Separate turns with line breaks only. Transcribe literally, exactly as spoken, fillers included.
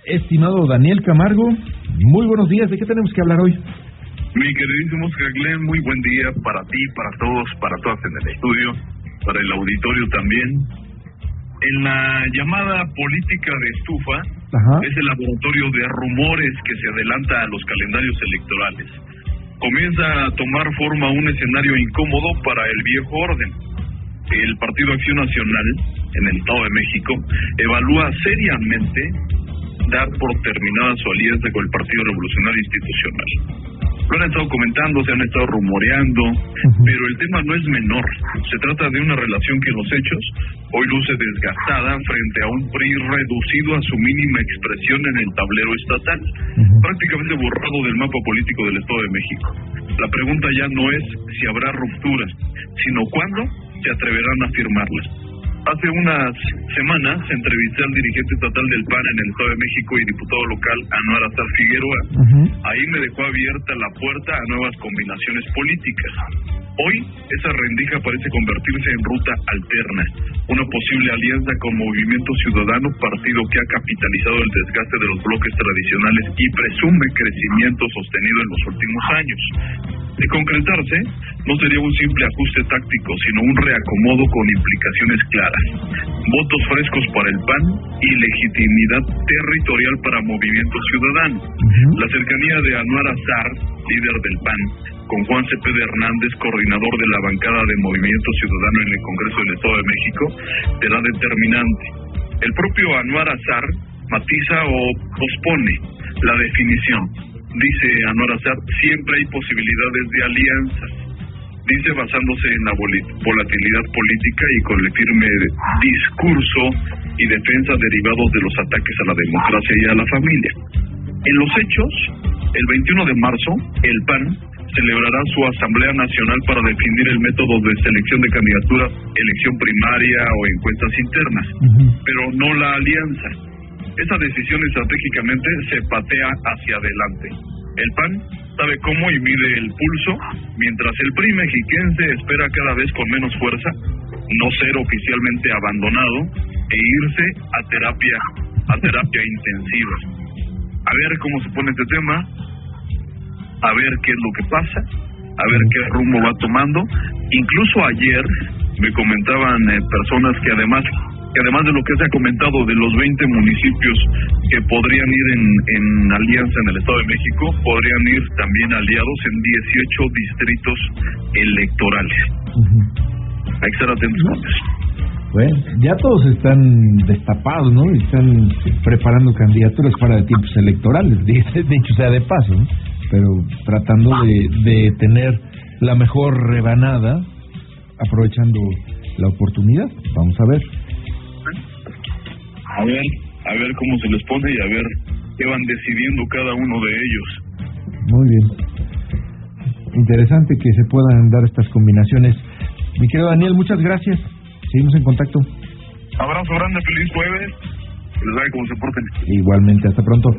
Estimado Daniel Camargo, muy buenos días. ¿De qué tenemos que hablar hoy?
Mi queridísimo Oscar Glenn, muy buen día para ti, para todos, para todas en el estudio, para el auditorio también. En la llamada política de estufa, Ajá. es el laboratorio de rumores que se adelanta a los calendarios electorales. Comienza a tomar forma un escenario incómodo para el viejo orden. El Partido Acción Nacional, en el Estado de México, evalúa seriamente dar por terminada su alianza con el Partido Revolucionario Institucional. Lo han estado comentando, se han estado rumoreando, uh-huh. pero el tema no es menor. Se trata de una relación que en los hechos hoy luce desgastada frente a un P R I reducido a su mínima expresión en el tablero estatal, uh-huh. prácticamente borrado del mapa político del Estado de México. La pregunta ya no es si habrá ruptura, sino cuándo se atreverán a firmarlas. Hace unas semanas entrevisté al dirigente estatal del P A N en el Estado de México y diputado local Anuar Azar Figueroa. Uh-huh. Ahí me dejó abierta la puerta a nuevas combinaciones políticas. Hoy esa rendija parece convertirse en ruta alterna, una posible alianza con Movimiento Ciudadano, partido que ha capitalizado el desgaste de los bloques tradicionales y presume crecimiento sostenido en los últimos años. De concretarse, no sería un simple ajuste táctico, sino un reacomodo con implicaciones claras. Votos frescos para el P A N y legitimidad territorial para Movimiento Ciudadano. Uh-huh. La cercanía de Anuar Azar, líder del P A N, con Juan Cepeda Hernández, coordinador de la bancada de Movimiento Ciudadano en el Congreso del Estado de México, será determinante. El propio Anuar Azar matiza o pospone la definición. Dice Anuar Azar, siempre hay posibilidades de alianzas. Dice basándose en la volatilidad política y con el firme discurso y defensa derivados de los ataques a la democracia y a la familia. En los hechos, el veintiuno de marzo, el P A N celebrará su Asamblea Nacional para definir el método de selección de candidaturas, elección primaria o encuestas internas, uh-huh. pero no la alianza. Esa decisión estratégicamente se patea hacia adelante. El P A N sabe cómo y mide el pulso, mientras el P R I mexiquense espera cada vez con menos fuerza no ser oficialmente abandonado e irse a terapia, a terapia intensiva. A ver cómo se pone este tema, a ver qué es lo que pasa, a ver qué rumbo va tomando. Incluso ayer me comentaban eh, personas que además que además de lo que se ha comentado de los veinte municipios que podrían ir en, en alianza en el Estado de México, podrían ir también aliados en dieciocho distritos electorales. Uh-huh. Hay que estar atentos con eso.
Bueno, ya todos están destapados, ¿no? Y están preparando candidaturas para tiempos electorales, dicho sea de paso, ¿no? Pero tratando de, de tener la mejor rebanada, aprovechando la oportunidad. Vamos a ver.
A ver, a ver cómo se les pone y a ver qué van decidiendo cada uno de ellos.
Muy bien. Interesante que se puedan dar estas combinaciones. Mi querido Daniel, muchas gracias. Seguimos en contacto.
Abrazo grande, feliz jueves. Les vaya como se porten.
Igualmente, hasta pronto.